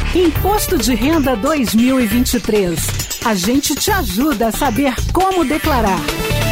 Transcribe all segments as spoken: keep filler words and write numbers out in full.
Imposto de Renda dois mil e vinte e três. A gente te ajuda a saber como declarar.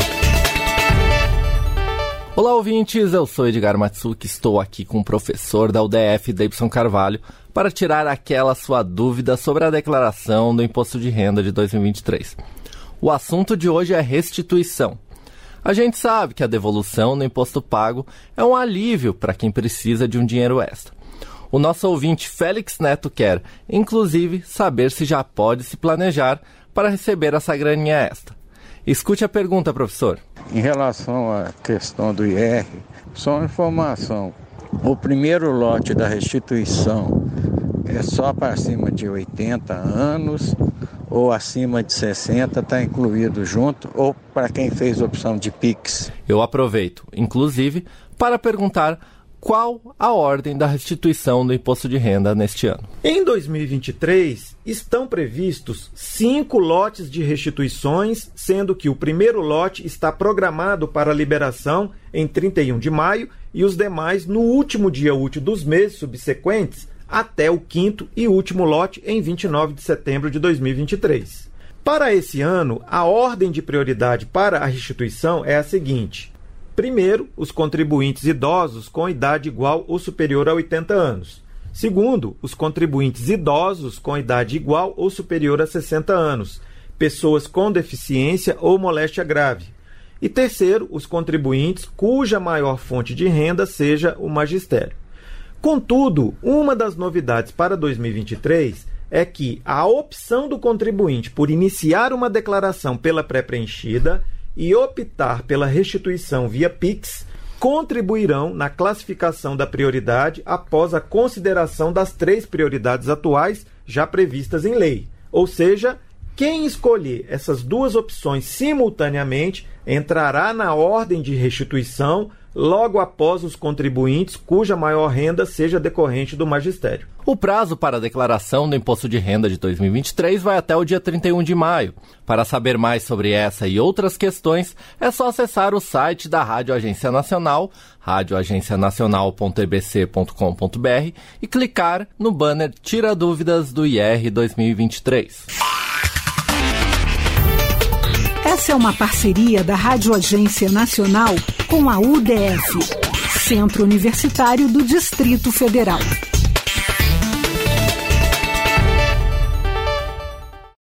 Olá, ouvintes, eu sou Edgar Matsuki, estou aqui com o professor da U D F, Deibson Carvalho, para tirar aquela sua dúvida sobre a declaração do Imposto de Renda de dois mil e vinte e três. O assunto de hoje é restituição. A gente sabe que a devolução do imposto pago é um alívio para quem precisa de um dinheiro extra. O nosso ouvinte Félix Neto quer, inclusive, saber se já pode se planejar para receber essa graninha extra. Escute a pergunta, professor. Em relação à questão do I R, só uma informação. O primeiro lote da restituição é só para acima de oitenta anos ou acima de sessenta, está incluído junto, ou para quem fez opção de Pix? Eu aproveito, inclusive, para perguntar qual a ordem da restituição do imposto de renda neste ano. Em dois mil e vinte e três, estão previstos cinco lotes de restituições, sendo que o primeiro lote está programado para liberação em trinta e um de maio e os demais no último dia útil dos meses subsequentes até o quinto e último lote em vinte e nove de setembro de dois mil e vinte e três. Para esse ano, a ordem de prioridade para a restituição é a seguinte: primeiro, os contribuintes idosos com idade igual ou superior a oitenta anos. Segundo, os contribuintes idosos com idade igual ou superior a sessenta anos, pessoas com deficiência ou moléstia grave. E terceiro, os contribuintes cuja maior fonte de renda seja o magistério. Contudo, uma das novidades para dois mil e vinte e três é que a opção do contribuinte por iniciar uma declaração pela pré-preenchida e optar pela restituição via Pix contribuirão na classificação da prioridade após a consideração das três prioridades atuais já previstas em lei. Ou seja, quem escolher essas duas opções simultaneamente entrará na ordem de restituição logo após os contribuintes cuja maior renda seja decorrente do magistério. O prazo para a declaração do Imposto de Renda de dois mil e vinte e três vai até o dia trinta e um de maio. Para saber mais sobre essa e outras questões, é só acessar o site da Rádio Agência Nacional, radio agência nacional ponto e b c ponto com ponto b r, e clicar no banner Tira Dúvidas do I R dois mil e vinte e três. Essa é uma parceria da Rádio Agência Nacional com a U D F, Centro Universitário do Distrito Federal.